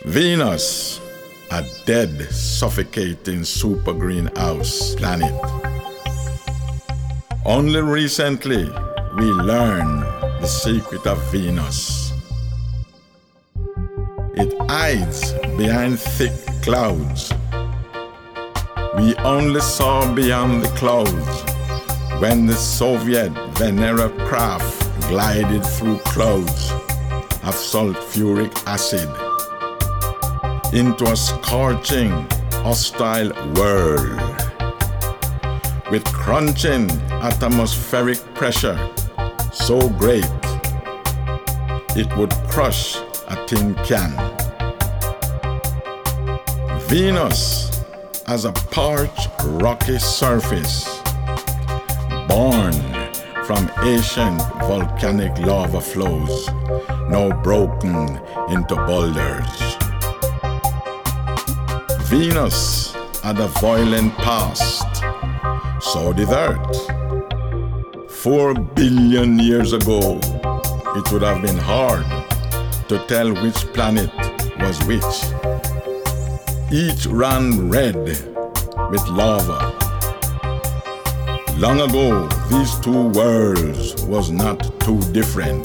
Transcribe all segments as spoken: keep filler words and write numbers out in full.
Venus, a dead, suffocating super greenhouse planet. Only recently we learned the secret of Venus. It hides behind thick clouds. We only saw beyond the clouds when the Soviet Venera craft glided through clouds of sulfuric acid into a scorching, hostile world with crunching atmospheric pressure so great it would crush a tin can. Venus has a parched, rocky surface born from ancient volcanic lava flows, now broken into boulders. Venus had a violent past, so did Earth. Four billion years ago, it would have been hard to tell which planet was which. Each ran red with lava. Long ago, these two worlds was not too different.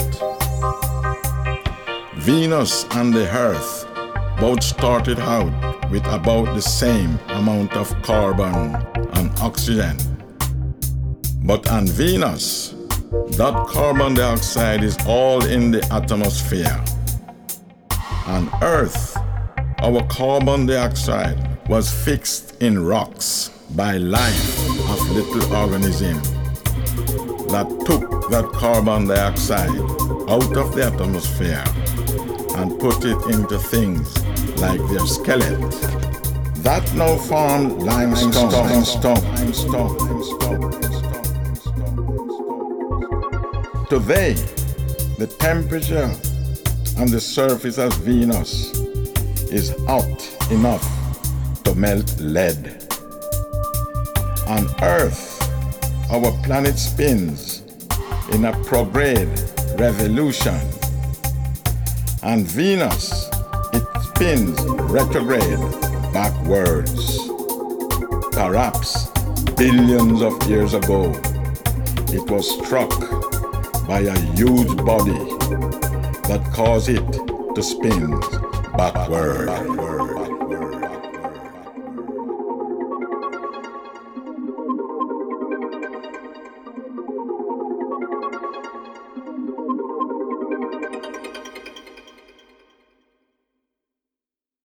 Venus and the Earth both started out with about the same amount of carbon and oxygen. But on Venus, that carbon dioxide is all in the atmosphere. On Earth, our carbon dioxide was fixed in rocks by life of little organisms that took that carbon dioxide out of the atmosphere and put it into things like their skeleton. That now formed limestone. limestone, limestone, limestone. Today, the temperature on the surface of Venus is hot enough to melt lead. On Earth, our planet spins in a prograde revolution. On Venus, it spins retrograde backwards. Perhaps billions of years ago, it was struck by a huge body that caused it to spin backward. backward.